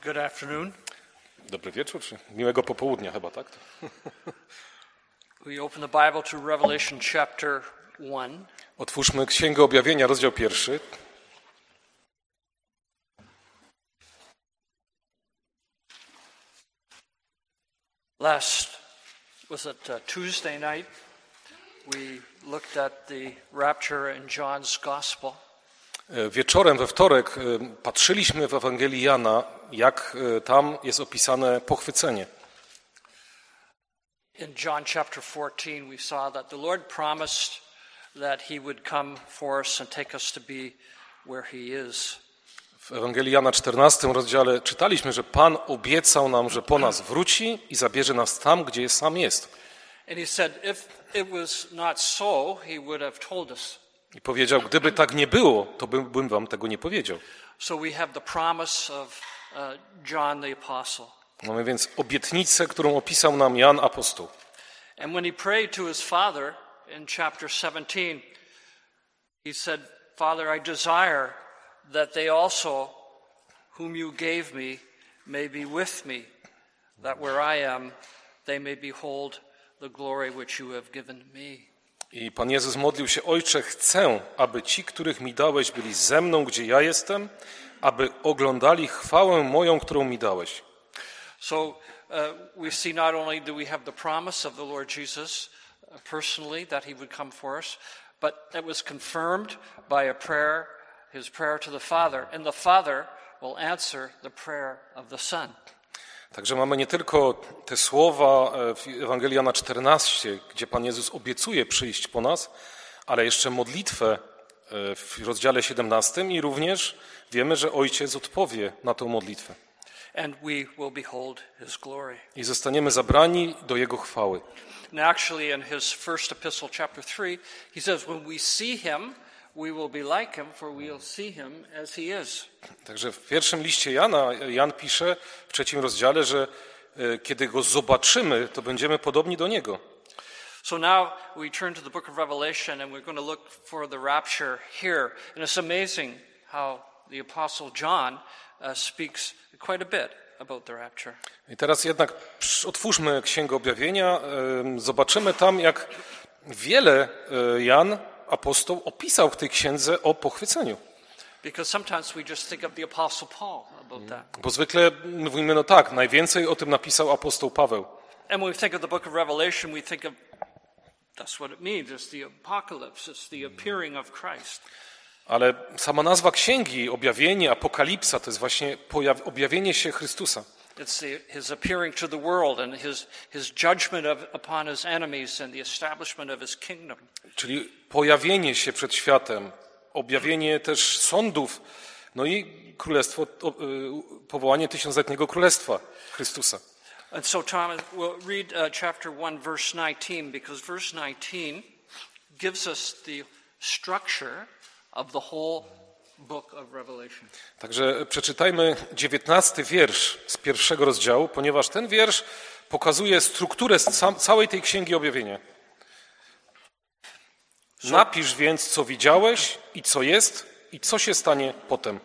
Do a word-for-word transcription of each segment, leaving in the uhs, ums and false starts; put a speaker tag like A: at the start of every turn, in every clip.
A: Good afternoon.
B: Dobry wieczór, czy miłego popołudnia chyba, tak?
A: We open the Bible to Revelation chapter one.
B: Otwórzmy Księgę Objawienia, rozdział pierwszy.
A: Last, was it uh, Tuesday night, we looked at the rapture in John's Gospel.
B: Wieczorem we wtorek patrzyliśmy w Ewangelii Jana, jak tam jest opisane pochwycenie.
A: In John chapter fourteen we saw that the Lord promised that he would come for us and take us to be where he is.
B: W Ewangelii Jana czternastym rozdziale czytaliśmy, że Pan obiecał nam, że po nas wróci i zabierze nas tam, gdzie sam jest.
A: And he said if it was not so, he would have told us.
B: I powiedział, gdyby tak nie było, to bym, bym wam tego nie powiedział.
A: So we have the promise of uh, John the Apostle.
B: Mamy więc obietnicę, którą opisał nam Jan apostoł.
A: And when he prayed to his Father in chapter seventeen, he said, Father, I desire that they also, whom you gave me, may be with me, that where I am, they may behold the glory which you have given me.
B: I Pan Jezus modlił się, Ojcze, chcę, aby ci, których mi dałeś, byli ze mną, gdzie ja jestem, aby oglądali chwałę moją, którą mi dałeś.
A: So uh, we see not only do we have the promise of the Lord Jesus uh, personally that he would come for us, but it was confirmed by a prayer, his prayer to the Father, and the Father will answer the prayer of the Son.
B: Także mamy nie tylko te słowa w Ewangelii Jana czternastym, gdzie Pan Jezus obiecuje przyjść po nas, ale jeszcze modlitwę w rozdziale siedemnastym i również wiemy, że Ojciec odpowie na tę modlitwę.
A: And we will behold his glory.
B: I zostaniemy zabrani do Jego chwały.
A: And actually in his first epistle, chapter three, he says, when we see him, we will be like him, for we'll see him as he is.
B: Także w pierwszym liście Jana, Jan pisze w trzecim rozdziale, że kiedy go zobaczymy, to będziemy podobni do niego.
A: So now we turn to the book of Revelation and we're going to look for the rapture here. And it's amazing how the apostle John uh, speaks quite a bit about the rapture.
B: I teraz jednak otwórzmy Księgę Objawienia, zobaczymy tam, jak wiele Jan, apostoł, opisał w tej księdze o pochwyceniu.
A: Because sometimes we just think of the apostle Paul about that.
B: Bo zwykle mówimy, no tak, najwięcej o tym napisał apostoł Paweł.
A: And when we think of the book of Revelation, we think of that's what it means. It's the apocalypse. It's the appearing of Christ.
B: Ale sama nazwa księgi, objawienie, apokalipsa, to jest właśnie pojaw- objawienie się Chrystusa.
A: It's the, his appearing to the world and his, his judgment of, upon his enemies and the establishment of his kingdom.
B: Czyli pojawienie się przed światem, objawienie też sądów, no i królestwo, powołanie tysiącletniego królestwa Chrystusa.
A: And so Thomas, we'll read uh, chapter one, verse nineteen, because verse nineteen gives us the structure of the whole book of Revelation.
B: Także przeczytajmy dziewiętnasty wiersz z pierwszego rozdziału, ponieważ ten wiersz pokazuje strukturę całej tej Księgi Objawienia. Napisz więc, co widziałeś i co jest i co się stanie potem.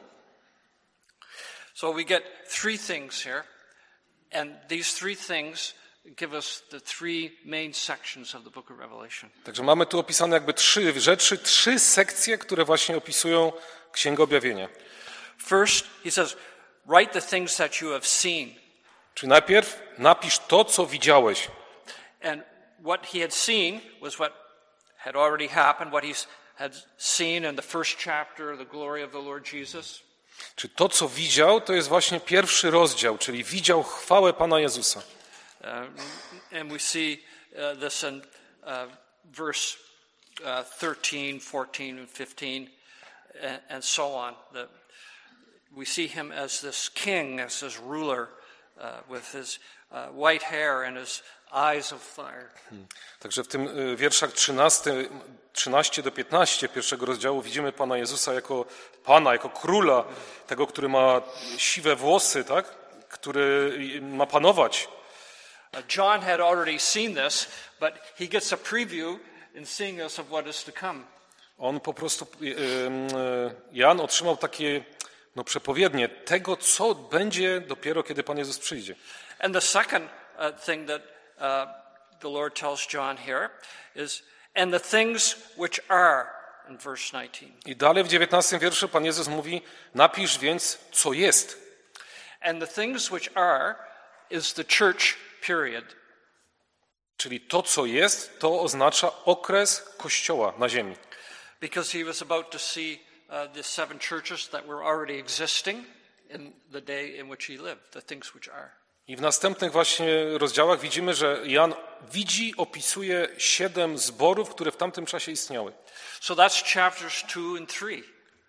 A: So we get three things here, and these three things give us the three main sections of the book of Revelation.
B: Także mamy tu opisane jakby trzy rzeczy, trzy sekcje, które właśnie opisują Księgę Objawienia.
A: First, he says, write the things that you have seen.
B: Czyli najpierw napisz to, co widziałeś.
A: And what he had seen was what had already happened, what he had seen in the first chapter, the glory of the Lord Jesus.
B: Czy to, co widział, to jest właśnie pierwszy rozdział, czyli widział chwałę Pana Jezusa.
A: Uh, and we see uh, this in uh, verse uh, thirteen, fourteen, and fifteen, and, and so on. The, we see him as this king, as this ruler, uh, with his uh, white hair and his eyes of fire.
B: Hmm. Także w tym wierszach trzynaście do piętnastu pierwszego rozdziału widzimy Pana Jezusa jako Pana, jako króla, tego, który ma siwe włosy, tak? Który ma panować.
A: John had already seen this, but he gets a preview in seeing this of what is to come.
B: On po prostu, Jan otrzymał takie no, przepowiednie tego, co będzie dopiero, kiedy Pan Jezus przyjdzie.
A: And the second uh, thing that uh, the Lord tells John here is, and the things which are, in verse nineteen.
B: I dalej w dziewiętnastym wierszu Pan Jezus mówi, napisz więc, co jest.
A: And the things which are is the church period.
B: Czyli to, co jest, to oznacza okres Kościoła na ziemi.
A: Because he was about to see uh, the seven churches that were already existing in the day in which he lived, the things which are.
B: I w następnych właśnie rozdziałach widzimy, że Jan widzi, opisuje siedem zborów, które w tamtym czasie istniały.
A: So that's chapters two and three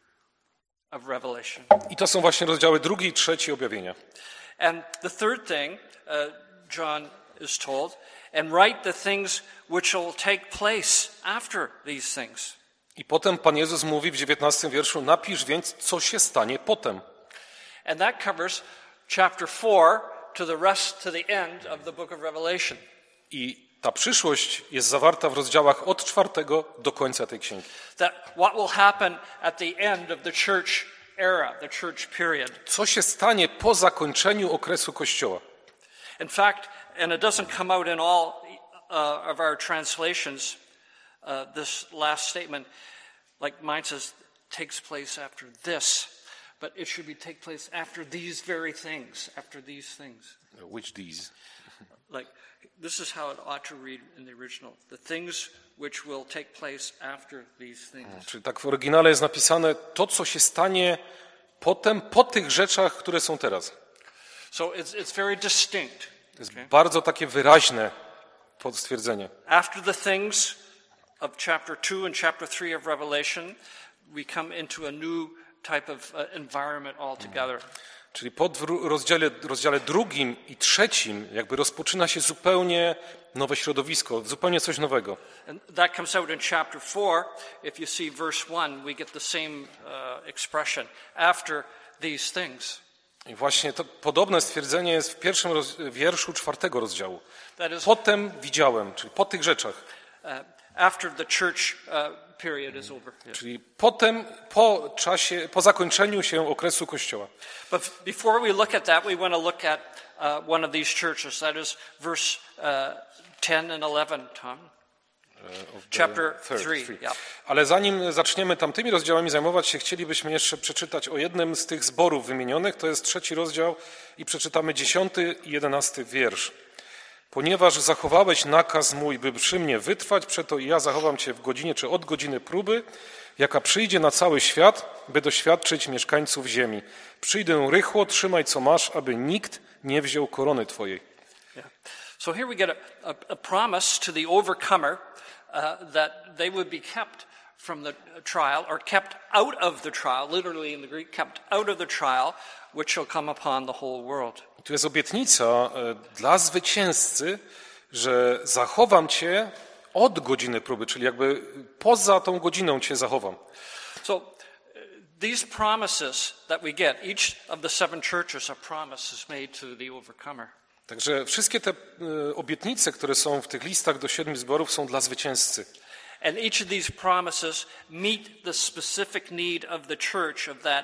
A: of Revelation.
B: I to są właśnie rozdziały drugi i trzeci objawienia.
A: And the third thing, uh, John is told, and write the things which will take place after these things.
B: I potem Pan Jezus mówi w dziewiętnastym wierszu, napisz więc, co się stanie potem.
A: And that covers chapter four to the rest, to the end of the book of Revelation.
B: I ta przyszłość jest zawarta w rozdziałach od czwartego do końca tej księgi.
A: That what will happen at the end of the church era, the church period.
B: Co się stanie po zakończeniu okresu Kościoła?
A: In fact, and it doesn't come out in all uh, of our translations, uh, this last statement, like mine says, takes place after this, but it should be take place after these very things, after these things.
B: Which these?
A: Like, this is how it ought to read in the original. The things which will take place after these things.
B: Czyli tak w oryginale jest napisane to, co się stanie potem, po tych rzeczach, które są teraz.
A: So it's, it's very distinct.
B: To jest
A: Okay?
B: bardzo takie wyraźne stwierdzenie.
A: After the things of chapter two and chapter three of Revelation, we come into a new type of uh, environment altogether.
B: Czyli po dru- rozdziale, rozdziale drugim i trzecim jakby rozpoczyna się zupełnie nowe środowisko, zupełnie coś nowego.
A: And that comes out in chapter four. If you see verse one, we get the same uh, expression. After these things.
B: I właśnie to podobne stwierdzenie jest w pierwszym roz- wierszu czwartego rozdziału.
A: That is,
B: Potem widziałem, czyli po tych rzeczach.
A: uh, after the church uh, period is over. Yes.
B: Czyli potem, po czasie, po zakończeniu się okresu Kościoła.
A: But before we look at that, we want to look at uh, one of these churches. That is verse uh, ten and eleven, Tom. Chapter
B: Third,
A: three.
B: three.
A: Yeah.
B: Ale zanim zaczniemy tamtymi rozdziałami zajmować się, chcielibyśmy jeszcze przeczytać o jednym z tych zborów wymienionych. To jest trzeci rozdział i przeczytamy dziesiąty i jedenasty wiersz. Ponieważ zachowałeś nakaz mój, by przy mnie wytrwać, przeto i ja zachowam cię w godzinie czy od godziny próby, jaka przyjdzie na cały świat, by doświadczyć mieszkańców ziemi. Przyjdę rychło, trzymaj co masz, aby nikt nie wziął korony twojej.
A: Yeah. So here we get a, a, a promise to the overcomer uh, that they would be kept from the trial, or kept out of the trial, literally in the Greek, kept out of the trial, which shall come upon the whole world.
B: Tu jest obietnica e, dla zwycięzcy, że zachowam cię od godziny próby, czyli jakby poza tą godziną cię zachowam.
A: So uh, these promises that we get, each of the seven churches, a promise is made to the overcomer.
B: Także wszystkie te e, obietnice, które są w tych listach do siedmiu zborów, są dla zwycięzcy.
A: And each of these promises meet the specific need of the church of that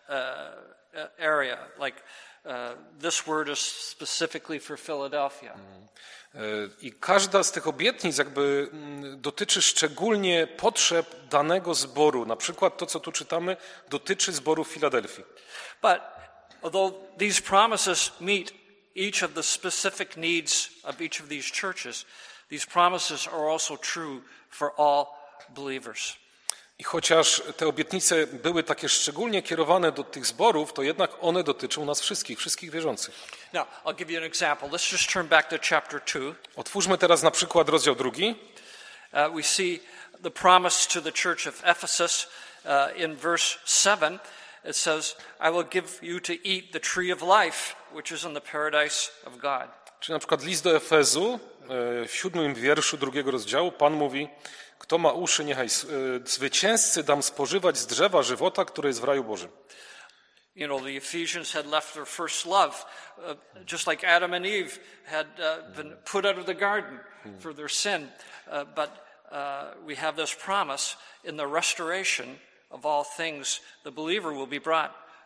A: uh, area. Like uh, this word is specifically for Philadelphia.
B: E, I każda z tych obietnic jakby mm, dotyczy szczególnie potrzeb danego zboru. Na przykład to, co tu czytamy, dotyczy zboru w Filadelfii.
A: But although these promises meet each of the specific needs of each of these churches, these promises are also true for all believers.
B: I chociaż te obietnice były takie szczególnie kierowane do tych zborów, to jednak one dotyczą nas wszystkich, wszystkich wierzących.
A: Now, I'll give you an example. Let's just turn back to chapter two.
B: Otwórzmy teraz na przykład rozdział drugi.
A: Uh, we see the promise to the church of Ephesus uh, in verse seven. It says, I will give you to eat the tree of life, which is in the paradise of God.
B: Czyli na przykład list do Efezu, w siódmym wierszu drugiego rozdziału, Pan mówi, kto ma uszy, niechaj zwycięzcy dam spożywać z drzewa żywota, które jest w raju Bożym.
A: You know, the Ephesians had left their first love, uh, just like Adam and Eve had uh, been put out of the garden for their sin. Uh, but uh, we have this promise in the restoration of all things, the believer will be brought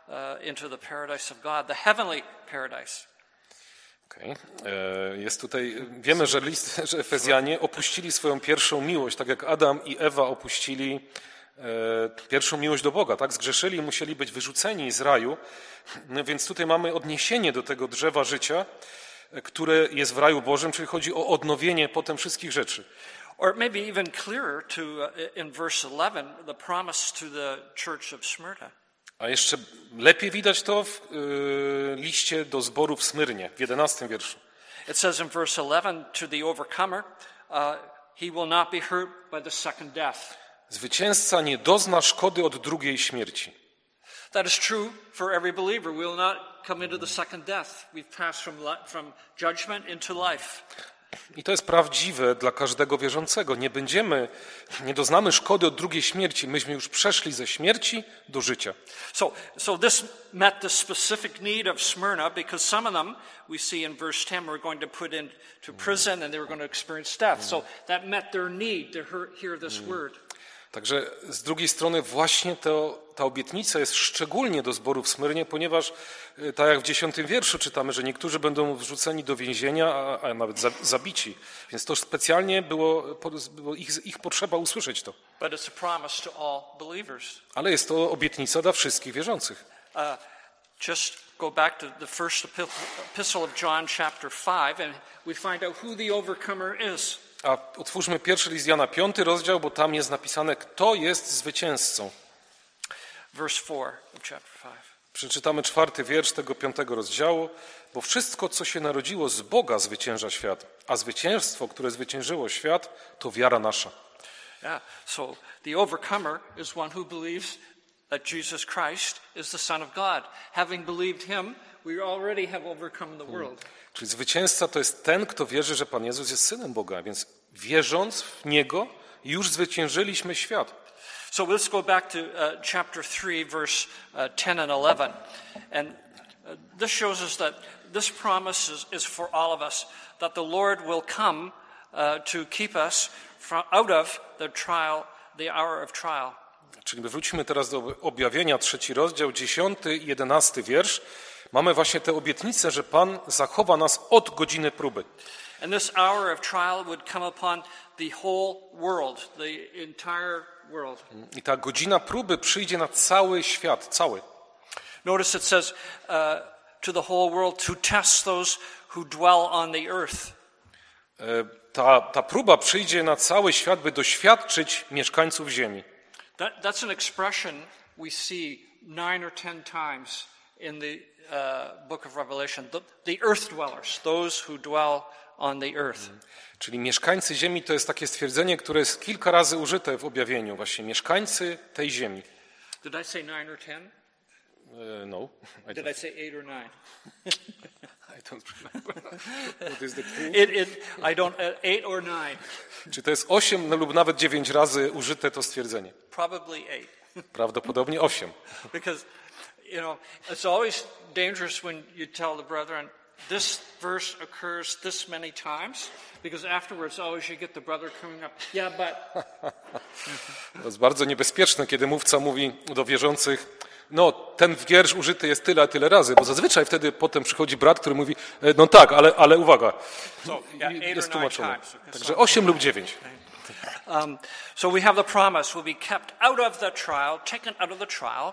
A: uh, into the paradise of God, the heavenly paradise.
B: Okay. Jest tutaj, wiemy, że list, że Efezjanie opuścili swoją pierwszą miłość, tak jak Adam i Ewa opuścili pierwszą miłość do Boga, tak? Zgrzeszyli i musieli być wyrzuceni z raju. No więc tutaj mamy odniesienie do tego drzewa życia, które jest w raju Bożym, czyli chodzi o odnowienie potem wszystkich rzeczy.
A: Or maybe even clearer to in verse eleven, the promise to the church of Smyrna.
B: A jeszcze lepiej widać to w y, liście do zboru w Smyrnie, w jedenastym wierszu.
A: It says in verse eleven, to the overcomer, uh, he will not be hurt by the second death.
B: Zwycięzca nie dozna szkody od drugiej śmierci.
A: That is true for every believer. We will not come into the second death. We've passed from, from judgment into life.
B: I to jest prawdziwe dla każdego wierzącego. Nie będziemy, nie doznamy szkody od drugiej śmierci. Myśmy już przeszli ze śmierci do życia.
A: So, so this met the specific need of Smyrna, because some of them we see in verse ten were going to put into prison and they were going to experience death. So that met their need to hear this word.
B: Także z drugiej strony właśnie to, ta obietnica jest szczególnie do zboru w Smyrnie, ponieważ tak jak w dziesiątym wierszu czytamy, że niektórzy będą wrzuceni do więzienia, a, a nawet zabici. Więc to specjalnie było, było ich, ich potrzeba usłyszeć to.
A: But it's a promise to all believers.
B: Ale jest to obietnica dla wszystkich wierzących.
A: Uh, just go back to the first epistle of John chapter five and we find out who the overcomer is.
B: A otwórzmy pierwszy list Jana, piąty rozdział, bo tam jest napisane, kto jest zwycięzcą.
A: Verse four of chapter five.
B: Przeczytamy czwarty wiersz tego piątego rozdziału. Bo wszystko, co się narodziło z Boga, zwycięża świat, a zwycięstwo, które zwyciężyło świat, to wiara nasza.
A: Yeah, so the overcomer is one who believes that Jesus Christ is the Son of God. Having believed him, we already have overcome the world.
B: Czyli zwycięzca to jest ten, kto wierzy, że Pan Jezus jest Synem Boga, więc wierząc w Niego już zwyciężyliśmy świat.
A: So let's go back to uh, chapter three, verse uh, ten and eleven. And uh, this shows us that this promise is, is for all of us, that the Lord will come uh, to keep us from, out of the trial, the hour of trial.
B: Czyli wróćmy teraz do objawienia, trzeci rozdział, dziesiąty i jedenasty wiersz. Mamy właśnie tę obietnicę, że Pan zachowa nas od godziny próby.
A: And this hour of trial would come upon the whole world, the entire world.
B: I ta godzina próby przyjdzie na cały świat, cały.
A: Notice it says uh, to the whole world to test those who dwell on the earth.
B: Ta, ta próba przyjdzie na cały świat, by doświadczyć mieszkańców ziemi.
A: That, that's an expression we see nine or ten times in the uh, book of Revelation. The, the earth dwellers, those who dwell on the earth.
B: Czyli mieszkańcy ziemi to jest takie stwierdzenie, które jest kilka razy użyte w objawieniu. Właśnie mieszkańcy tej ziemi.
A: Did I say nine or ten?
B: Uh, no. I
A: Did I say eight or nine?
B: I don't remember. What is the clue?
A: It, it, I don't, uh, eight or nine.
B: Czy to jest osiem no, lub nawet dziewięć razy użyte to stwierdzenie?
A: Probably eight.
B: Prawdopodobnie osiem.
A: Because, you know, it's always dangerous when you tell the brethren, this verse occurs this many times, because afterwards always you get the brother coming up, yeah, but...
B: To jest bardzo niebezpieczne, kiedy mówca mówi do wierzących, no ten wiersz użyty jest tyle, a tyle razy, bo zazwyczaj wtedy potem przychodzi brat, który mówi, no tak, ale, ale uwaga,
A: So, yeah, eight
B: jest
A: or nine
B: tłumaczone.
A: times. Okay,
B: Także
A: so-
B: osiem lub dziewięć.
A: Um, so we have the promise, we'll be kept out of the trial, taken out of the trial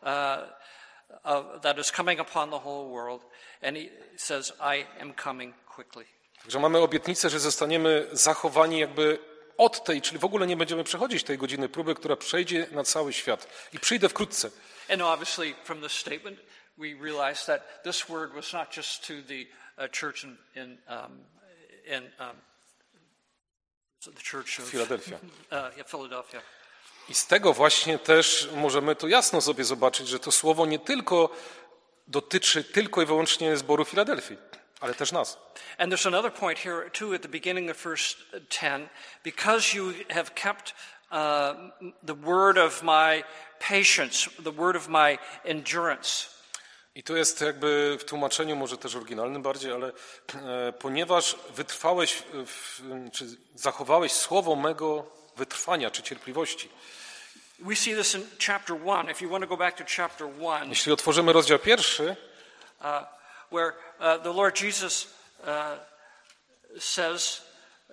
A: uh, uh, that is coming upon the whole world. And he says, I am coming quickly.
B: Także mamy obietnicę, że zostaniemy zachowani jakby od tej, czyli w ogóle nie będziemy przechodzić tej godziny próby, która przejdzie na cały świat. I przyjdę wkrótce.
A: And obviously from this statement, we realize that this word was not just to the uh, church in, in, um, in um, so the church of
B: Filadelfia.
A: Uh, yeah, Philadelphia.
B: I z tego właśnie też możemy to jasno sobie zobaczyć, że to słowo nie tylko dotyczy tylko i wyłącznie zboru Filadelfii, ale też nas.
A: And there's another point here too at the beginning of verse ten. Because you have kept uh, the word of my patience, the word of my endurance.
B: I to jest jakby w tłumaczeniu, może też oryginalnym bardziej, ale e, ponieważ wytrwałeś, w, czy zachowałeś słowo mego wytrwania, czy cierpliwości.
A: We see this in chapter one. If you want to go back to chapter one,
B: Jeśli otworzymy rozdział pierwszy,
A: uh, where uh, the Lord Jesus uh, says uh,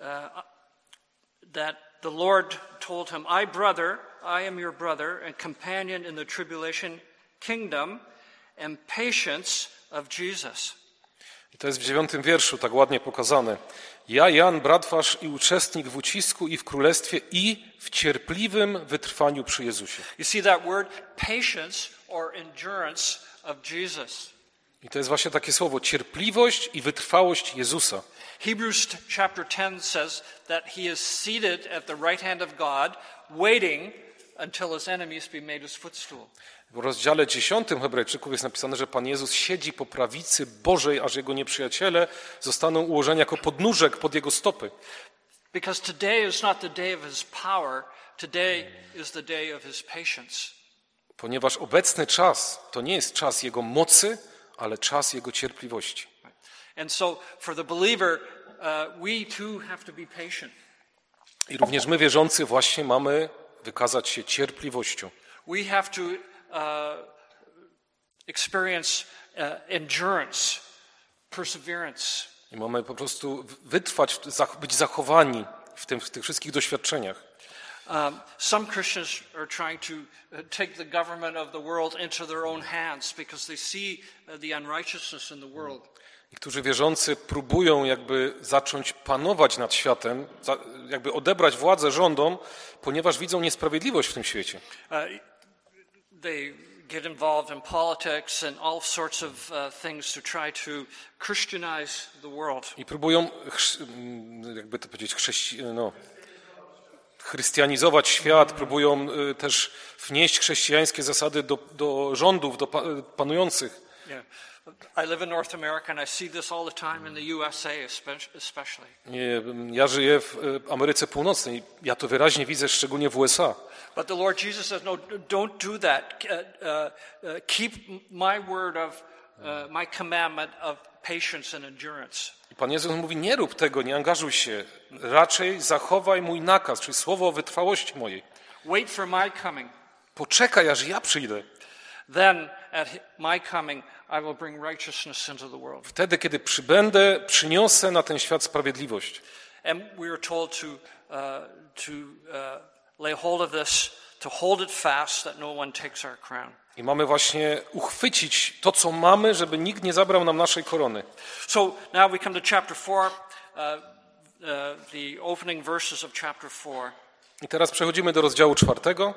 A: that the Lord told him, I, brother, I am your brother and companion in the tribulation, kingdom, and patience of Jesus.
B: i to jest w dziewiątym wierszu tak ładnie pokazane. Ja, Jan, brat wasz i uczestnik w ucisku i w królestwie i w cierpliwym wytrwaniu przy Jezusie.
A: You see that word, patience or endurance of Jesus.
B: I to jest właśnie takie słowo, cierpliwość i wytrwałość Jezusa.
A: Hebrews chapter ten says that he is seated at the right hand of God, waiting until his enemies be made his footstool.
B: W rozdziale dziesiątym Hebrajczyków jest napisane, że Pan Jezus siedzi po prawicy Bożej, aż Jego nieprzyjaciele zostaną ułożeni jako podnóżek pod Jego stopy.
A: Because today is not the day of his power, today is the day of his patience.
B: Ponieważ obecny czas to nie jest czas Jego mocy, ale czas Jego cierpliwości.
A: And so for the believer, uh, we too have to be patient.
B: I również my, wierzący, właśnie mamy wykazać się cierpliwością.
A: We have to uh, experience uh, endurance, perseverance.
B: I mamy po prostu wytrwać, być zachowani w, tym, w tych wszystkich doświadczeniach.
A: Um, some Christians are trying to uh, take the government of the world into their own hands because they see uh, the unrighteousness in the world.
B: Niektórzy wierzący próbują jakby zacząć panować nad światem, jakby odebrać władzę rządom, ponieważ widzą niesprawiedliwość w tym świecie.
A: Uh, they get involved in politics and all sorts of uh, things to try to Christianize the world.
B: I próbują, jakby to powiedzieć, chrześci... no, chrystianizować świat, próbują też wnieść chrześcijańskie zasady do, do rządów, do panujących.
A: Yeah. I live in North America and I see this all the time in the U S A especially.
B: Ja żyję w Ameryce Północnej. Ja to wyraźnie widzę, szczególnie w U S A.
A: But the Lord Jesus says, no, don't do that. Uh, uh, keep my word of, uh, my commandment of patience and endurance.
B: I Pan Jezus mówi, nie rób tego, nie angażuj się. Raczej zachowaj mój nakaz, czyli słowo o wytrwałości mojej.
A: Wait for my coming.
B: Poczekaj, aż ja przyjdę.
A: Then at my coming I will bring righteousness into the world.
B: Wtedy, kiedy przybędę, przyniosę na ten świat sprawiedliwość.
A: And we are told to uh, to uh, lay hold of this, to hold it fast, that no one takes our crown.
B: I mamy właśnie uchwycić to, co mamy, żeby nikt nie zabrał nam naszej korony.
A: So now we come to chapter four, uh, uh, the opening verses of chapter four.
B: I teraz przechodzimy do rozdziału czwartego.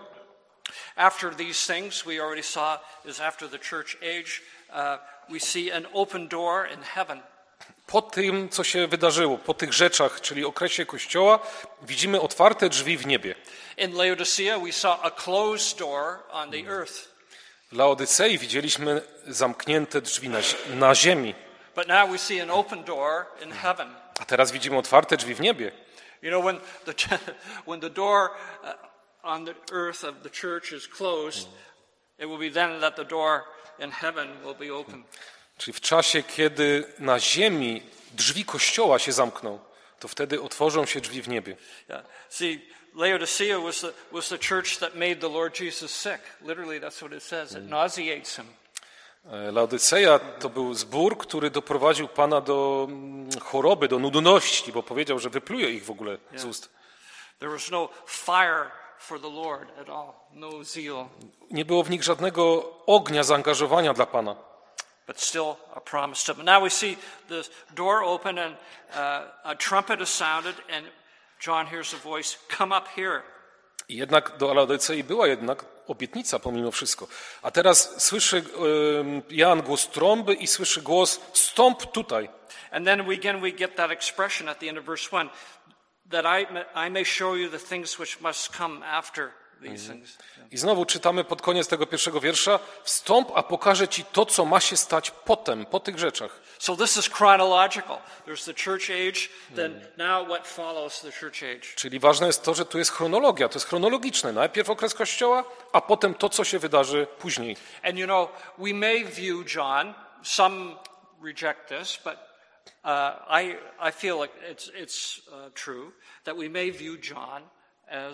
A: After these things, we already saw, is after the church age, uh, we see an open door in heaven.
B: Po tym, co się wydarzyło, po tych rzeczach, czyli okresie Kościoła, widzimy otwarte drzwi w niebie.
A: In Laodicea, we saw a closed door on the earth.
B: W Laodycei widzieliśmy zamknięte drzwi na, na ziemi.
A: But now we see an open door in heaven.
B: A teraz widzimy otwarte drzwi w niebie.
A: You know, when the, when the door uh, on the earth of the church is closed, it will be then that the door in heaven will be open.
B: Czyli w czasie, kiedy na ziemi drzwi Kościoła się zamkną, to wtedy otworzą się drzwi w niebie.
A: Yeah. See, Laodicea was the, was the church that made the Lord Jesus sick. Literally, that's what it says. It nauseates him.
B: Laodyceja to był zbór, który doprowadził Pana do choroby, do nudności, bo powiedział, że wypluje ich w ogóle z ust.
A: There was no fire for the Lord at all, no zeal.
B: Nie było w nich żadnego ognia zaangażowania dla Pana.
A: But still a promise to them. Now we see the door open and uh, a trumpet is sounded and John hears a voice, come up here.
B: I jednak do Laodycei była jednak obietnica pomimo wszystko. A teraz słyszy Jan głos trąby i słyszy głos stąp tutaj.
A: And then we, again we get that expression at the end of verse one, that I, I may show you the things which must come after these things.
B: I znowu czytamy pod koniec tego pierwszego wiersza, wstąp, a pokażę ci to, co ma się stać potem, po tych rzeczach.
A: So this is chronological. There's the church age, then now what follows the church age.
B: Czyli ważne jest to, że tu jest chronologia, to jest chronologiczne. Najpierw okres Kościoła, a potem to, co się wydarzy później.
A: And you know, we may view John, some reject this, but uh, I, I feel like it's, it's uh, true, that we may view John as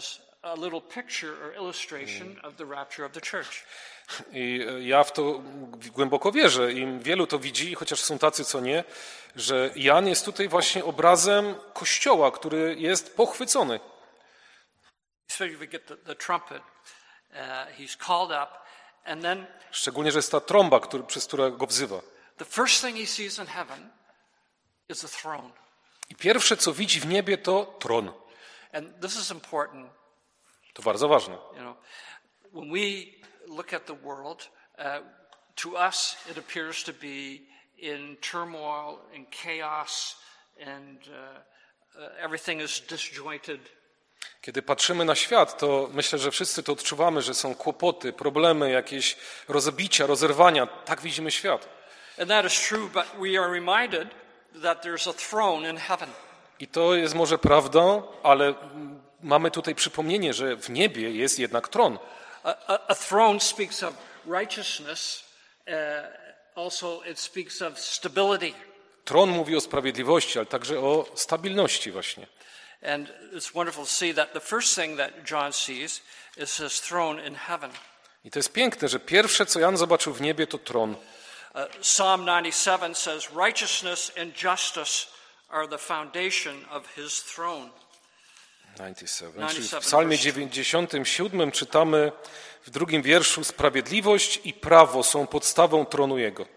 A: a little picture or illustration of the rapture of the church.
B: I ja w to głęboko wierzę. I wielu to widzi, chociaż są tacy, co nie, że Jan jest tutaj właśnie obrazem Kościoła, który jest pochwycony.
A: Especially if we get the, the trumpet, uh, he's called up, and then
B: Szczególnie, że jest ta trąba, który, przez którą go wzywa.
A: the first thing he sees in heaven is the throne.
B: I pierwsze, co widzi w niebie, to tron.
A: And this is important.
B: To bardzo ważne.
A: You know, when we look at the world, uh, to us it appears to be in turmoil, in chaos, and uh, uh, everything is disjointed.
B: Kiedy patrzymy na świat, to myślę, że wszyscy to odczuwamy, że są kłopoty, problemy, jakieś rozbicia, rozerwania. Tak widzimy świat.
A: And that is true, but we are reminded that there's a throne in heaven.
B: I to jest może prawdą, ale mamy tutaj przypomnienie, że w niebie jest jednak tron.
A: A, a, a throne speaks of righteousness. Uh, also, it speaks of stability.
B: Tron mówi o sprawiedliwości, ale także o stabilności właśnie.
A: And it's wonderful to see that the first thing that John sees is his throne in heaven.
B: I to jest piękne, że pierwsze, co Jan zobaczył w niebie, to tron.
A: Uh, Psalm ninety-seven says, righteousness and justice are the foundation of his throne.
B: dziewięćdziesiąt siedem. Czyli w
A: dziewięćdziesiąt
B: psalmie dziewięćdziesiątym siódmym czytamy w drugim wierszu: sprawiedliwość i prawo są podstawą tronu Jego.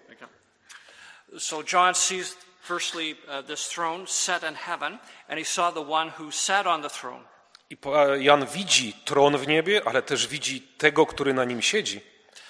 A: So John sees firstly uh, this throne set in heaven, and he saw the one who sat on the throne.
B: I Jan widzi tron w niebie, ale też widzi tego, który na nim siedzi.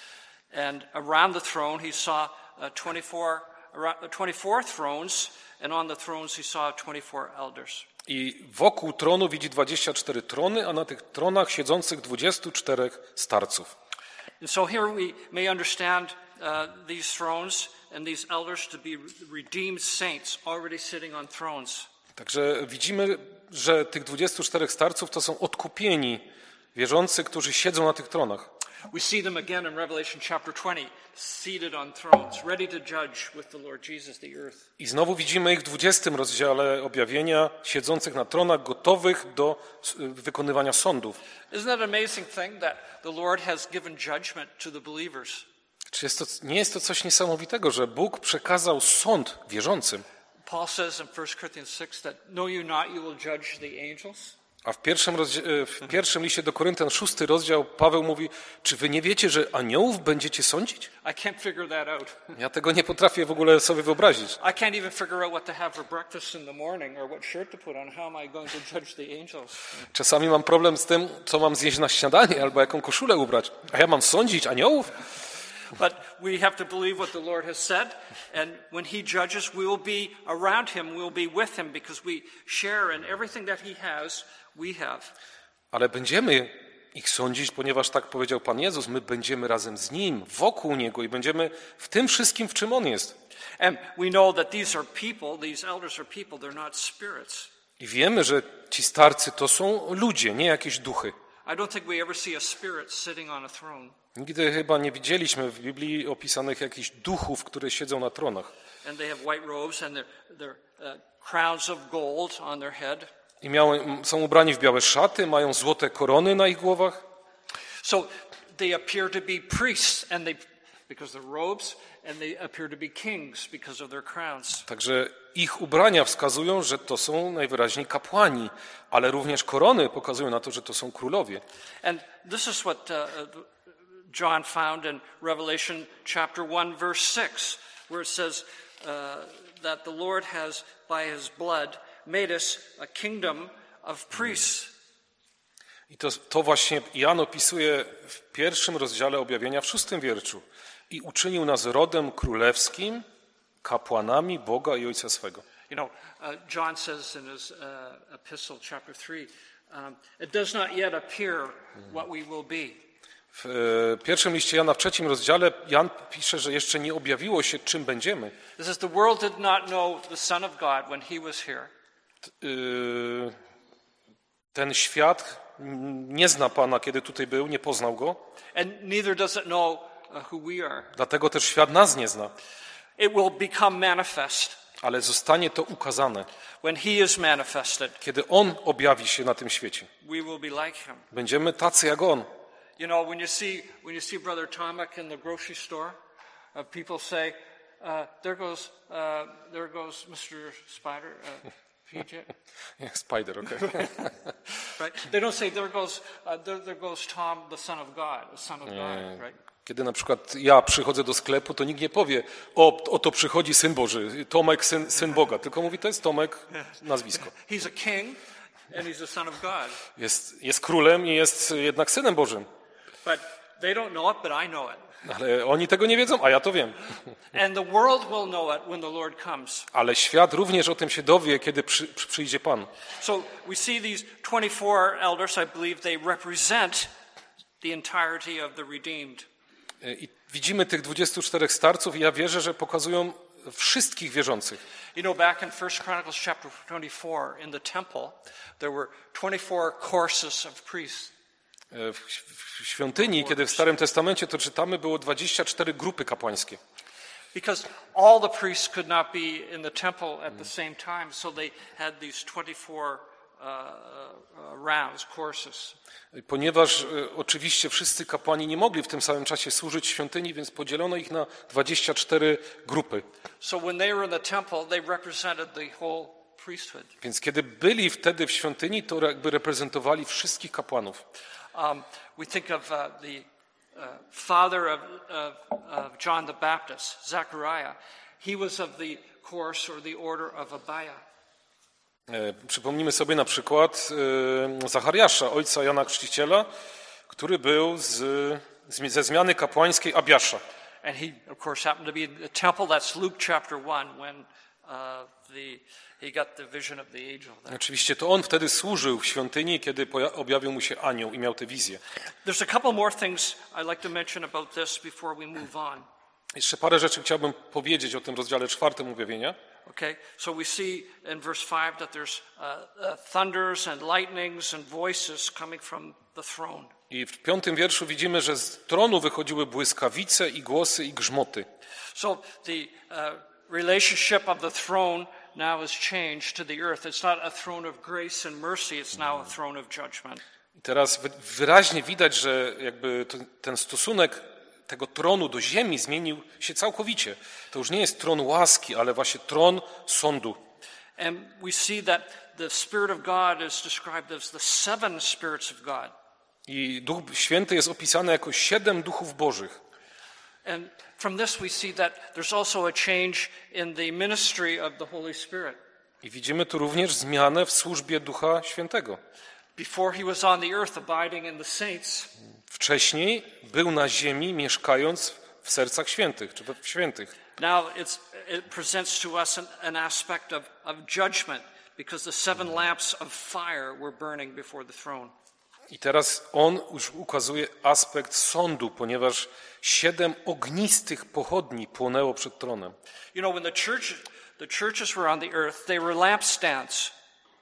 A: And around the throne he saw uh, twenty-four, around, twenty-four thrones, and on the thrones he saw twenty-four elders.
B: I wokół tronu widzi dwadzieścia cztery trony, a na tych tronach siedzących dwudziestu czterech starców.
A: And so here we may understand uh, these thrones and these elders to be redeemed saints already sitting on thrones.
B: Także widzimy, że tych dwudziestu czterech starców to są odkupieni wierzący, którzy siedzą na tych tronach.
A: We see them again in Revelation chapter twenty, seated on thrones, ready to judge with the Lord Jesus the earth.
B: I znowu widzimy ich w dwudziestym rozdziale objawienia, siedzących na tronach, gotowych do wykonywania sądów.
A: Isn't that an amazing thing that the Lord has given judgment to the believers?
B: Czy jest to, nie jest to coś niesamowitego, że Bóg przekazał sąd wierzącym?
A: Paul says in First Corinthians six that know you not you will judge the angels?
B: A w pierwszym, rozdzia- w pierwszym liście do Koryntian, szósty rozdział, Paweł mówi: czy wy nie wiecie, że aniołów będziecie sądzić?
A: I can't figure that out.
B: Ja tego nie potrafię w ogóle sobie wyobrazić.
A: I can't even figure out what to have for breakfast in the morning or what shirt to put on. How am I going to judge the angels?
B: Czasami mam problem z tym, co mam zjeść na śniadanie albo jaką koszulę ubrać. A ja mam sądzić aniołów?
A: But we have to believe what the Lord has said, and when he judges, we will be around him, we will be with him, because we share in everything that he has, we have.
B: Ale będziemy ich sądzić, ponieważ tak powiedział Pan Jezus, my będziemy razem z Nim, wokół Niego i będziemy w tym wszystkim, w czym On jest.
A: And we know that these are people, these elders are people, they're not spirits.
B: I wiemy, że ci starcy to są ludzie, nie jakieś duchy.
A: I don't think we ever see a spirit sitting on a throne.
B: Nigdy chyba nie widzieliśmy w Biblii opisanych jakichś duchów, które siedzą na tronach.
A: And they have white robes and their, their uh, crowns of gold on their head.
B: I miały, są ubrani w białe szaty, mają złote korony na ich głowach.
A: So they appear to be priests, and they, because of their robes, and they appear to be kings because of their crowns.
B: Także ich ubrania wskazują, że to są najwyraźniej kapłani, ale również korony pokazują na to, że to są królowie.
A: And this is what uh, John found in Revelation chapter one, verse six, where it says uh, that the Lord has, by his blood, made us a kingdom of priests.
B: I to, to właśnie Jan opisuje w pierwszym rozdziale objawienia, w szóstym wierszu. I uczynił nas rodem królewskim, kapłanami Boga i Ojca swego.
A: You know, uh, John says in his uh, epistle, chapter three, um, it does not yet appear what we will be.
B: W e, pierwszym liście Jana, w trzecim rozdziale, Jan pisze, że jeszcze nie objawiło się, czym będziemy.
A: It says the world did not know the Son of God when he was here.
B: E, ten świat nie zna Pana, kiedy tutaj był, nie poznał Go.
A: And neither does it know uh, who we are.
B: Dlatego też świat nas nie zna.
A: It will become manifest.
B: ale zostanie to ukazane.
A: When he is manifested,
B: Kiedy On objawi się na tym świecie,
A: we will be like him.
B: będziemy tacy jak On.
A: You know, when you see when you see Brother Tomek in the grocery store, uh, people say, uh, "There goes, uh, there goes mister Spider, uh, P J."
B: Jak Spider, okej.
A: Right? They don't say, "There goes, uh, there, there goes Tom, the Son of God, the Son of God." Right?
B: Kiedy na przykład ja przychodzę do sklepu, to nikt nie powie, o, oto przychodzi Syn Boży, Tomek, syn, syn Boga, tylko mówi, to jest Tomek, nazwisko.
A: He's a king, and he's the Son of God.
B: Jest, jest królem i jest jednak Synem Bożym.
A: But they don't know it, but I know it.
B: Ale oni tego nie wiedzą, a ja to wiem.
A: And the world will know it when the Lord comes.
B: Ale świat również o tym się dowie, kiedy przy, przyjdzie Pan.
A: So we see these twenty-four elders, I believe they represent the entirety of the redeemed.
B: I widzimy tych dwudziestu czterech starców i ja wierzę, że pokazują wszystkich wierzących.
A: You know, back in First Chronicles chapter twenty-four, in the temple, there were twenty-four courses of priests.
B: W, w świątyni, kiedy w Starym Testamencie to czytamy, było dwadzieścia cztery grupy kapłańskie.
A: Because all the priests could not be in the temple at the same time, so they had these twenty-four uh, uh, rounds, courses.
B: Ponieważ e, oczywiście wszyscy kapłani nie mogli w tym samym czasie służyć w świątyni, więc podzielono ich na dwadzieścia cztery grupy.
A: So when they were in the temple, they represented the whole priesthood.
B: Więc kiedy byli wtedy w świątyni, to jakby reprezentowali wszystkich kapłanów.
A: Um, we think of uh, the uh, father of, of, of John the Baptist, Zechariah. He was of the course or the order of Abiah.
B: E, przypomnijmy sobie na przykład e, Zachariasza, ojca Jana Chrzciciela, który był z, z, ze zmiany kapłańskiej Abiasza.
A: And he, of course, happened to be in the temple. That's Luke chapter one, when uh, the he got the vision of the angel there.
B: Oczywiście to on wtedy służył w świątyni, kiedy poja- objawił mu się anioł i miał tę wizję.
A: There's a couple more things I'd like to mention about this before we move on.
B: Jeszcze parę rzeczy chciałbym powiedzieć o tym rozdziale czwartym objawienia.
A: Okay, so we see in verse five that there's uh, uh, thunders and lightnings and voices coming from the throne.
B: I w piątym wierszu widzimy, że z tronu wychodziły błyskawice i głosy i grzmoty.
A: So the uh, relationship of the throne now is changed to the earth. It's not a throne of grace and mercy, it's now a throne of judgment.
B: I teraz wy- wyraźnie widać, że jakby to, ten stosunek tego tronu do ziemi zmienił się całkowicie. To już nie jest tron łaski, ale właśnie tron sądu.
A: And we see that the Spirit of God is described as the seven spirits of God.
B: I Duch Święty jest opisany jako siedem duchów bożych.
A: And from this we see that there's also a change in the ministry of the Holy Spirit.
B: I widzimy tu również zmianę w służbie Ducha Świętego.
A: Before he was on the earth abiding in the saints,
B: Wcześniej był na ziemi, mieszkając w sercach świętych, czy w świętych.
A: now it's, it presents to us an, an aspect of, of judgment because the seven lamps of fire were burning before the throne.
B: I teraz on już ukazuje aspekt sądu, ponieważ siedem ognistych pochodni płonęło przed tronem.
A: You know, when the church, the churches were on the earth, they were lampstands.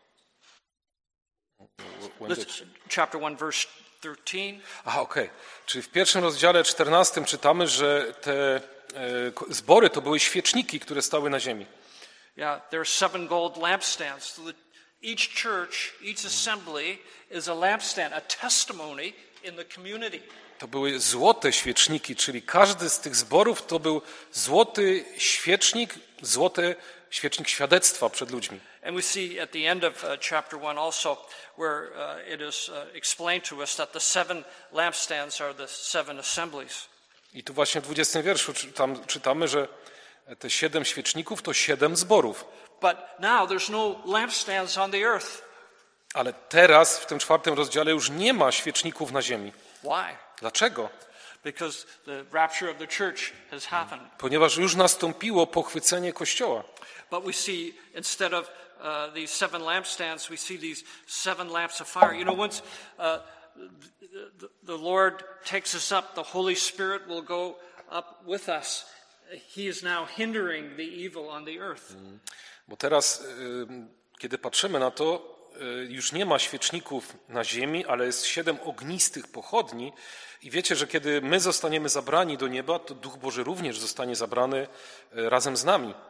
B: When the-
A: Let's- chapter one, verse thirteen.
B: Aha, okej. Czyli w pierwszym rozdziale czternastym czytamy, że te e, zbory to były świeczniki, które stały na ziemi.
A: Yeah, there are seven gold lampstands. So the, each church, each assembly is a lampstand, a testimony in the community.
B: To były złote świeczniki, czyli każdy z tych zborów to był złoty świecznik, złoty świecznik świadectwa przed ludźmi.
A: And we see at the end of uh, chapter one also where uh, it is uh, explained to us that the seven lampstands are the seven assemblies.
B: I tu właśnie w dwudziestym wierszu czytam, czytamy, że te siedem świeczników to siedem zborów.
A: But now there's no lampstands on the earth.
B: Ale teraz w tym czwartym rozdziale już nie ma świeczników na ziemi.
A: Why?
B: Dlaczego?
A: Because the rapture of the church has happened.
B: Ponieważ już nastąpiło pochwycenie Kościoła.
A: But we see instead of uh, these seven lampstands, we see these seven lamps of fire. You know, once uh, the, the Lord takes us up, the Holy Spirit will go up with us. He is now hindering the evil on the earth.
B: Bo teraz, y, kiedy patrzymy na to, y, już nie ma świeczników na ziemi, ale jest siedem ognistych pochodni. I wiecie, że kiedy my zostaniemy zabrani do nieba, to Duch Boży również zostanie zabrany y, razem z nami.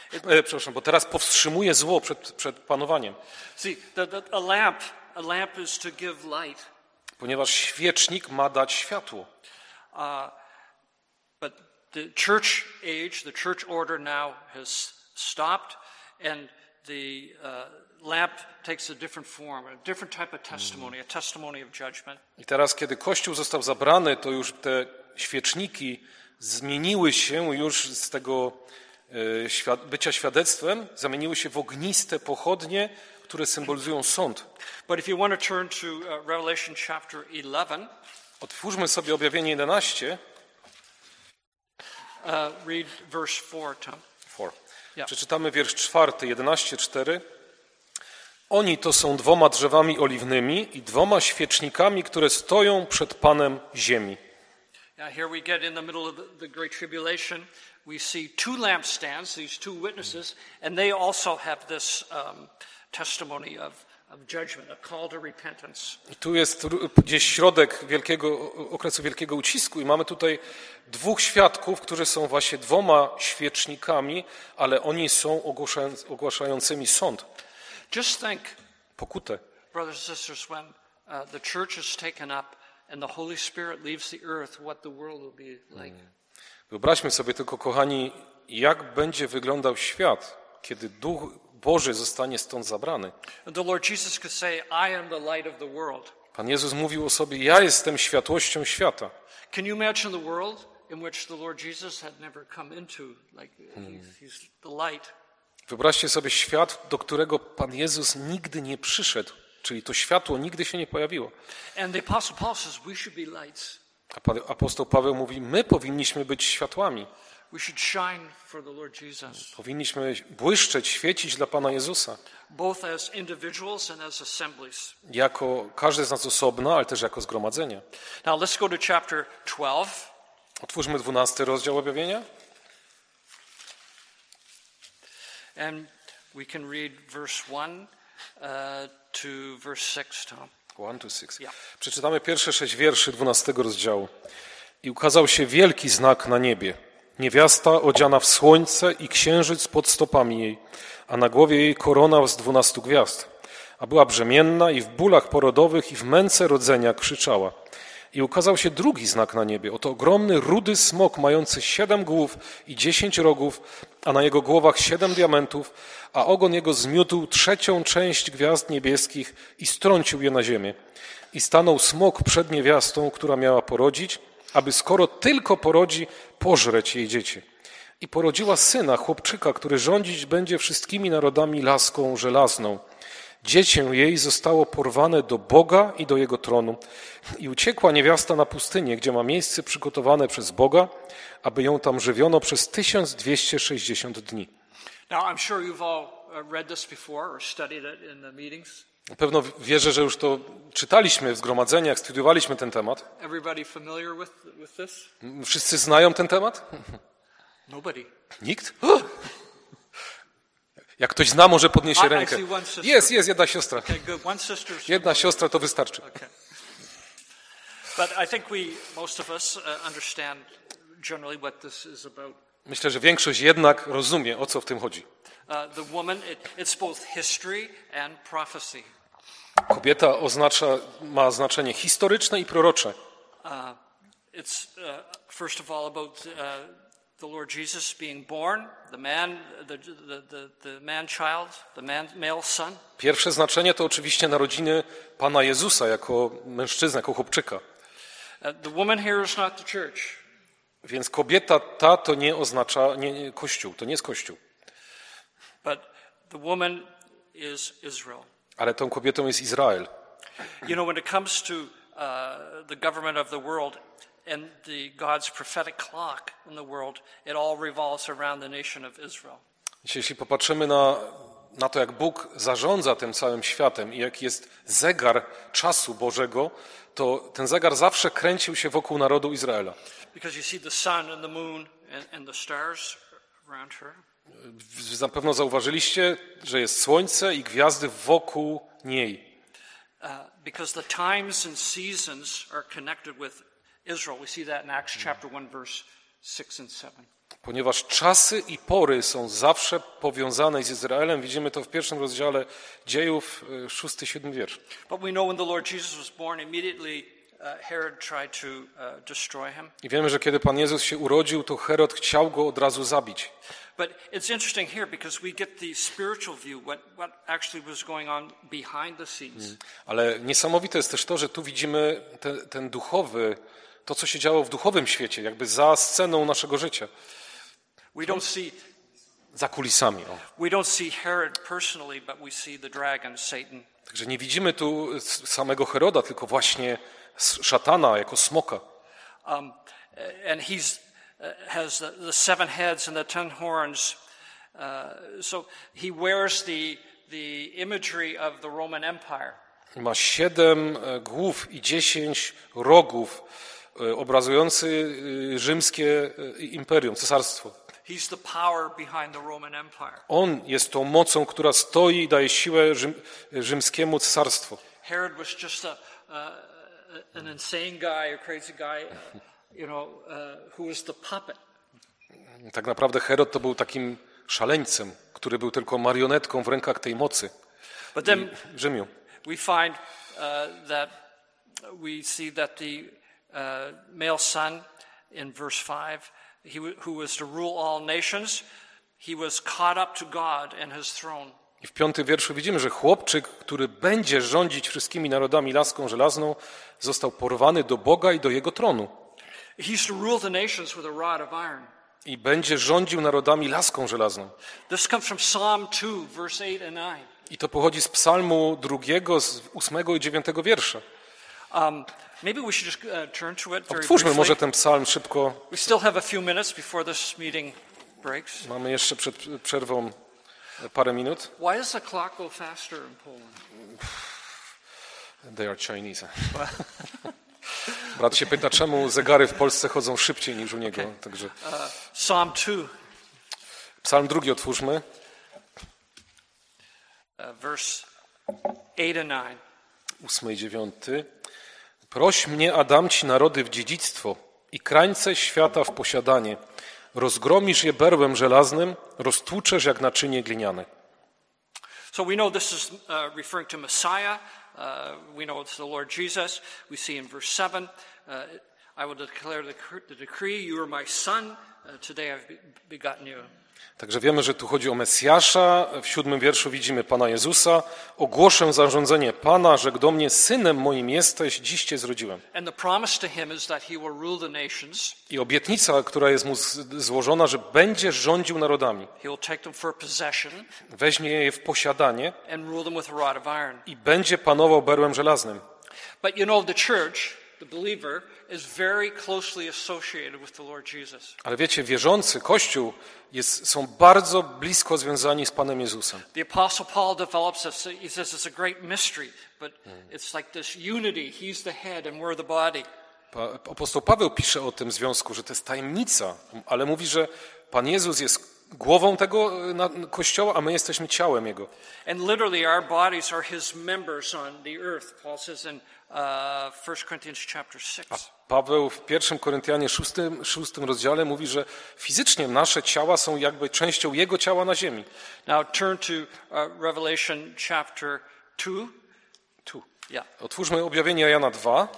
B: E, przepraszam, bo teraz powstrzymuje zło przed, przed panowaniem.
A: See, the, the, a lamp, a lamp is to give light.
B: Ponieważ świecznik ma dać światło.
A: Uh, but the church age, the church order now has stopped, and the uh, lamp takes a different form, a different type of testimony, a testimony of judgment.
B: I teraz, kiedy Kościół został zabrany, to już te świeczniki zmieniły się już z tego e, świad bycia świadectwem, zamieniły się w ogniste pochodnie, które symbolizują sąd.
A: But if you want to turn to uh, Revelation chapter eleven,
B: Otwórzmy sobie objawienie jedenaście.
A: uh, read verse four, Tom.
B: Four.
A: Yeah.
B: Przeczytamy wiersz czwarty, jedenaście, cztery. Oni to są dwoma drzewami oliwnymi i dwoma świecznikami, które stoją przed Panem ziemi.
A: Now here we get in the middle of the, the Great Tribulation. We see two lampstands, these two witnesses, and they also have this um, testimony of, of judgment, a call to repentance.
B: I tu jest r- gdzieś środek wielkiego, okresu wielkiego ucisku i mamy tutaj dwóch świadków, którzy są właśnie dwoma świecznikami, ale oni są ogłaszając, ogłaszającymi sąd,
A: Just think,
B: pokutę.
A: brothers and sisters, when uh, the church is taken up and the Holy Spirit leaves the earth, what the world will be like.
B: Wyobraźmy sobie tylko, kochani, jak będzie wyglądał świat, kiedy Duch Boży zostanie stąd zabrany.
A: The Lord Jesus could say, I am the light of the world.
B: Pan Jezus mówił o sobie, ja jestem światłością świata.
A: Can you imagine the world in which the Lord Jesus had never come into? Like he's, he's the light.
B: Wyobraźcie sobie świat, do którego Pan Jezus nigdy nie przyszedł, czyli to światło nigdy się nie pojawiło.
A: And the Apostle Paul says we should be lights.
B: A Pan, apostoł Paweł mówi, my powinniśmy być światłami.
A: We should shine for the Lord Jesus,
B: Powinniśmy błyszczeć, świecić dla Pana Jezusa.
A: both as individuals and as assemblies.
B: Jako każdy z nas osobno, ale też jako zgromadzenie.
A: Now let's go to chapter twelve.
B: Otwórzmy dwunasty rozdział objawienia.
A: And we can read verse one uh, to verse six, Tom.
B: One to six.
A: Yeah.
B: Przeczytamy pierwsze sześć wierszy dwunastego rozdziału. I ukazał się wielki znak na niebie. Niewiasta odziana w słońce i księżyc pod stopami jej, a na głowie jej korona z dwunastu gwiazd. A była brzemienna i w bólach porodowych i w męce rodzenia krzyczała. I ukazał się drugi znak na niebie. Oto ogromny, rudy smok, mający siedem głów i dziesięć rogów, a na jego głowach siedem diamentów, a ogon jego zmiótł trzecią część gwiazd niebieskich i strącił je na ziemię. I stanął smok przed niewiastą, która miała porodzić, aby skoro tylko porodzi, pożreć jej dziecię. I porodziła syna, chłopczyka, który rządzić będzie wszystkimi narodami laską żelazną. Dziecię jej zostało porwane do Boga i do Jego tronu. I uciekła niewiasta na pustynię, gdzie ma miejsce przygotowane przez Boga, aby ją tam żywiono przez tysiąc dwieście sześćdziesiąt dni.
A: Now I'm sure you've all uh, read this before or studied it in the meetings.
B: Na pewno wierzę, że już to czytaliśmy w zgromadzeniach, studiowaliśmy ten temat.
A: Everybody familiar with, with this?
B: Wszyscy znają ten temat?
A: Nobody.
B: Nikt? Jak ktoś zna, może podniesie
A: I- I
B: rękę.
A: see one sister.
B: Jest, jest jedna siostra.
A: Okay, good. One sister's
B: Jedna siostra to wystarczy.
A: Okay. But I think we, most of us, uh, understand generally what this is about.
B: Myślę, że większość jednak rozumie, o co w tym chodzi.
A: Uh, the woman, it, it's both history and prophecy.
B: Kobieta oznacza, ma znaczenie historyczne i prorocze.
A: Uh, it's uh, first of all about uh, the Lord Jesus being born, the man, the, the, the, the man child, the man, male son.
B: Pierwsze znaczenie to oczywiście narodziny Pana Jezusa jako mężczyzny, jako chłopczyka.
A: Uh, the woman here is not the church.
B: Więc kobieta ta to nie oznacza nie, nie, Kościół, to nie jest Kościół.
A: But the woman is Israel.
B: Ale tą kobietą jest Izrael.
A: You know, when it comes to uh, the government of the world and the God's prophetic clock in the world, it all revolves around the nation of Israel.
B: Jeśli popatrzymy na, na to, jak Bóg zarządza tym całym światem i jaki jest zegar czasu Bożego, to ten zegar zawsze kręcił się wokół narodu Izraela.
A: Because you see the sun and the moon and, and the stars around her.
B: Na pewno zauważyliście, że jest słońce i gwiazdy wokół niej.
A: Uh, because the times and seasons are connected with Israel. We see that in Acts chapter one, verse six and seven.
B: Ponieważ czasy i pory są zawsze powiązane z Izraelem. Widzimy to w pierwszym rozdziale Dziejów, szósty, siódmy wiersz.
A: But we know when the Lord Jesus was born, immediately uh, Herod tried to uh, destroy him.
B: I wiemy, że kiedy Pan Jezus się urodził, to Herod chciał go od razu zabić.
A: But it's interesting here because we get the spiritual view, what, what actually was going on behind the scenes.
B: Ale niesamowite jest też to, że tu widzimy te, ten duchowy, to co się działo w duchowym świecie, jakby za sceną naszego życia.
A: We don't see
B: Za kulisami. O.
A: we don't see Herod personally, but we see the dragon, Satan.
B: Także nie widzimy tu samego Heroda, tylko właśnie szatana jako smoka.
A: Um, and he's uh, has the, the seven heads and the ten horns. Uh, so he wears the the imagery of the Roman Empire.
B: Ma siedem głów i dziesięć rogów, obrazujący rzymskie imperium, cesarstwo.
A: He's the power behind the Roman Empire.
B: On jest tą mocą, która stoi i daje siłę rzym, rzymskiemu cesarstwu.
A: Herod was just a, uh, an insane guy, a crazy guy, uh, you know, uh, who was the puppet.
B: Tak naprawdę Herod to był takim szaleńcem, który był tylko marionetką w rękach tej mocy.
A: But then
B: Rzymiu.
A: we find uh, that we see that the uh, male son in verse five, he who was to rule all nations, he was caught up to God and his throne.
B: I w piątym wierszu widzimy, że chłopczyk, który będzie rządzić wszystkimi narodami laską żelazną, został porwany do Boga i do Jego tronu.
A: He's to rule the nations with a rod of iron.
B: I będzie rządził narodami laską żelazną.
A: This comes from Psalm two, verse eight and nine.
B: I to pochodzi z psalmu drugiego, z ósmego i dziewiątego wiersza.
A: Um, maybe we should just uh, turn to it very
B: Otwórzmy
A: briefly.
B: może ten psalm szybko.
A: We still have a few minutes before this meeting breaks.
B: Mamy jeszcze przed przerwą parę minut.
A: Why does the clock go faster in Poland?
B: They are Chinese. Brat się pyta, czemu zegary w Polsce chodzą szybciej niż u niego.
A: Okay.
B: Także
A: Uh, Psalm two,
B: psalm drugi otwórzmy.
A: uh, verse eight and nine.
B: Ósmy i dziewiąty. Proś mnie, a dam ci narody w dziedzictwo i krańce świata w posiadanie. Rozgromisz je berłem żelaznym, roztłuczesz jak naczynie gliniane.
A: So we know this is uh, referring to Messiah. Uh, we know it's the Lord Jesus. We see in verse seven, uh, I will declare the, the decree, you are my son, uh, today I've be- begotten you.
B: Także wiemy, że tu chodzi o Mesjasza. W siódmym wierszu widzimy Pana Jezusa. Ogłoszę zarządzenie Pana, że do mnie synem moim jesteś, dziś cię zrodziłem.
A: And the promise to him is that he will rule the nations.
B: I obietnica, która jest mu z- złożona, że będzie rządził narodami.
A: He will take them for possession
B: Weźmie je w posiadanie
A: and rule them with a rod of iron.
B: i będzie panował berłem żelaznym.
A: But you know, the church, the believer, is very closely associated with the Lord Jesus.
B: Ale wiecie, wierzący, Kościół jest, są bardzo blisko związani z Panem Jezusem.
A: The Apostle Paul develops this. He says it's a great mystery, but it's like this unity. He's the head and we're the body.
B: Pa- Apostoł Paweł pisze o tym związku, że to jest tajemnica, ale mówi, że Pan Jezus jest głową tego e, na- Kościoła, a my jesteśmy ciałem Jego.
A: And literally our bodies are his members on the earth. Paul says in uh, First Corinthians chapter six.
B: Paweł w pierwszym Koryntianie szóstym, szóstym rozdziale mówi, że fizycznie nasze ciała są jakby częścią Jego ciała na ziemi.
A: Now turn to uh, Revelation chapter two.
B: Tu.
A: Yeah,
B: Otwórzmy objawienie Jana dwa.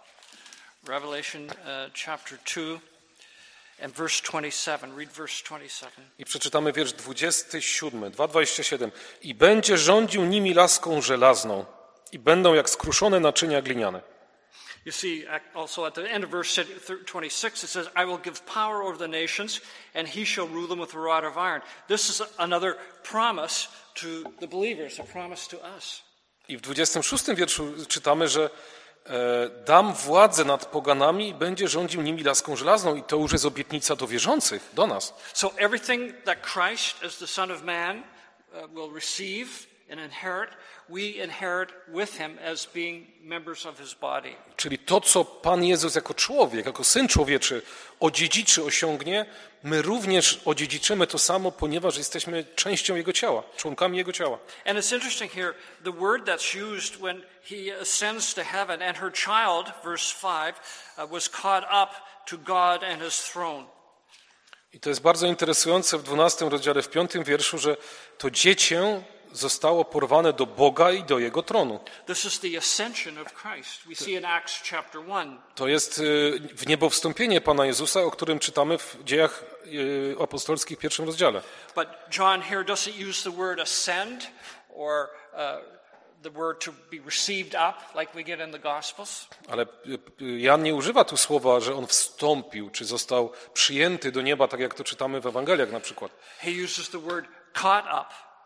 A: Revelation uh, chapter two and verse twenty-seven. Read verse twenty-seven.
B: I przeczytamy wiersz dwudziesty siódmy, dwa dwadzieścia siedem. I będzie rządził nimi laską żelazną i będą jak skruszone naczynia gliniane.
A: You see, also at the end of verse twenty-six, it says, I will give power over the nations, and he shall rule them with a rod of iron. This is another promise to the believers, a promise to us.
B: I w dwudziestym szóstym wierszu czytamy, że e, dam władzę nad poganami i będzie rządził nimi laską żelazną. I to już jest obietnica do wierzących, do nas.
A: So everything that Christ, as the Son of Man, uh, will receive and inherit, we inherit with him as being members of his body.
B: Czyli to, co Pan Jezus jako człowiek, jako Syn Człowieczy odziedziczy, osiągnie, my również odziedziczymy to samo, ponieważ jesteśmy częścią Jego ciała, członkami Jego ciała.
A: And it's interesting here, the word that's used when he ascends to heaven, and her child, verse five, uh, was caught up to God and his throne.
B: I to jest bardzo interesujące w dwunastym rozdziale, w piątym wierszu, że to dziecię zostało porwane do Boga i do Jego tronu.
A: This is the ascension of Christ. We see in Acts chapter one.
B: To jest y, w niebo wstąpienie Pana Jezusa, o którym czytamy w dziejach y, apostolskich w pierwszym rozdziale.
A: But John here doesn't use the word ascend or uh, the word to be received up like we get in the Gospels.
B: Ale y, y, Jan nie używa tu słowa, że on wstąpił, czy został przyjęty do nieba, tak jak to czytamy w Ewangeliach na przykład.
A: He uses the word caught up.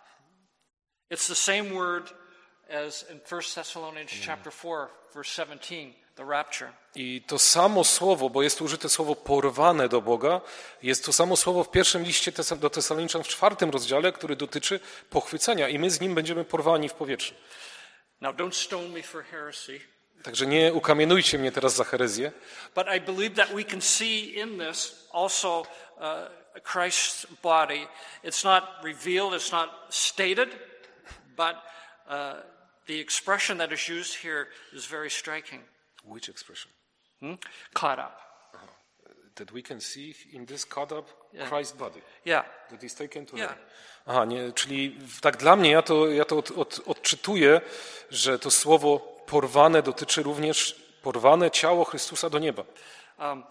A: It's the same word as in First Thessalonians chapter four, verse seventeen, the rapture.
B: I to samo słowo, bo jest tu użyte słowo porwane do Boga, jest to samo słowo w pierwszym liście do Tesaloniczan w czwartym rozdziale, który dotyczy pochwycenia i my z nim będziemy porwani w powietrze.
A: Now don't stone me for heresy.
B: Także nie ukamienujcie mnie teraz za herezję.
A: But I believe that we can see in this also uh, Christ's body. It's not revealed, it's not stated, but uh, the expression that is used here is very striking.
B: Which expression?
A: Hmm? Caught up.
B: That we can see in this caught up Christ's body.
A: Yeah.
B: That is taken to
A: Yeah.
B: heaven. Aha, nie, czyli tak dla mnie, ja to, ja to od, od, odczytuję, że to słowo porwane dotyczy również porwane ciało Chrystusa do nieba.
A: Um,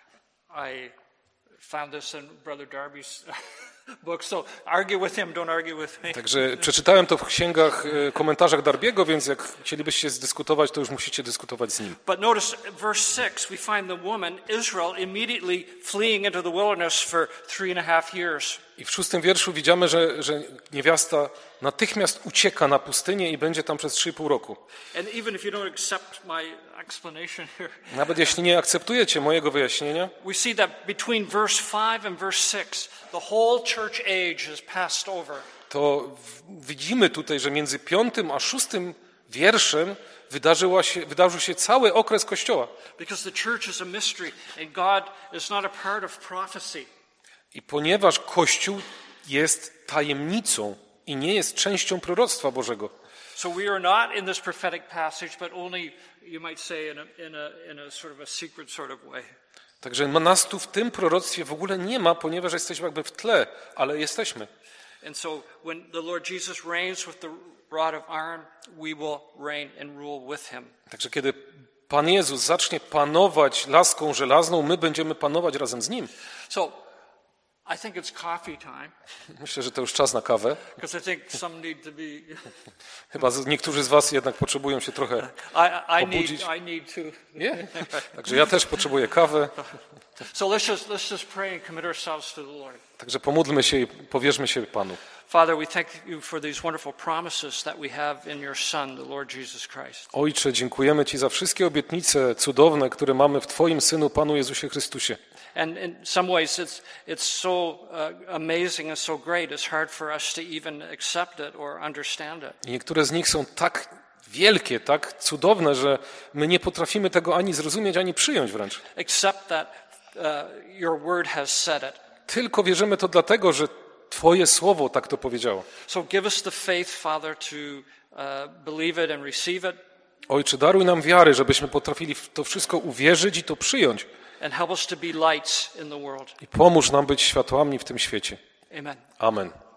A: I found this in Brother Darby's book, so argue with him, don't argue with me.
B: Także przeczytałem to w księgach, e, komentarzach Darbiego, więc jak chcielibyście zdyskutować, to już musicie dyskutować z nim.
A: But notice verse six, we find the woman, Israel, immediately fleeing into the wilderness for three and a half years.
B: I w szóstym wierszu widzimy, że, że niewiasta natychmiast ucieka na pustynię i będzie tam przez trzy i pół roku.
A: And even if you don't accept my explanation here,
B: Nawet jeśli nie akceptujecie mojego wyjaśnienia,
A: we see that between verse five and verse six, the whole church age has passed over.
B: to w- widzimy tutaj, że między piątym a szóstym wierszem wydarzyła się, wydarzył się cały okres Kościoła.
A: Because the church is a mystery and God is not a part of prophecy.
B: I ponieważ Kościół jest tajemnicą i nie jest częścią proroctwa Bożego,
A: So we are not in this prophetic passage, but only, you might say, in a, in a, in a sort of a secret sort of way.
B: także nas tu w tym proroctwie w ogóle nie ma, ponieważ jesteśmy jakby w tle, ale jesteśmy.
A: And so when the Lord Jesus reigns with the rod of iron, we will reign and rule with him.
B: Także kiedy Pan Jezus zacznie panować laską żelazną, my będziemy panować razem z Nim.
A: So I think it's coffee time,
B: Myślę, że to już czas na kawę.
A: because I think some need to be,
B: Chyba z- niektórzy z was jednak potrzebują się trochę...
A: I, I, need,
B: Pobudzić.
A: I need to.
B: Nie? Także ja też potrzebuję kawę.
A: So let's just, let's just pray and commit ourselves to the Lord.
B: Także pomódlmy się i powierzmy się Panu.
A: Father, we thank you for these wonderful promises that we have in your Son, the Lord Jesus Christ.
B: Ojcze, dziękujemy Ci za wszystkie obietnice cudowne, które mamy w Twoim Synu, Panu Jezusie Chrystusie.
A: And in some ways, it's, it's so uh, amazing and so great, it's hard for us to even accept it or understand it.
B: I niektóre z nich są tak wielkie, tak cudowne, że my nie potrafimy tego ani zrozumieć, ani przyjąć wręcz.
A: Except that uh, your word has said it.
B: Tylko wierzymy to dlatego, że Twoje Słowo tak to powiedziało.
A: So give us the faith, Father, to uh, believe it and receive it,
B: Ojcze, daruj nam wiary, żebyśmy potrafili w to wszystko uwierzyć i to przyjąć.
A: and help us to be lights in the world.
B: I pomóż nam być światłami w tym świecie.
A: Amen.
B: Amen.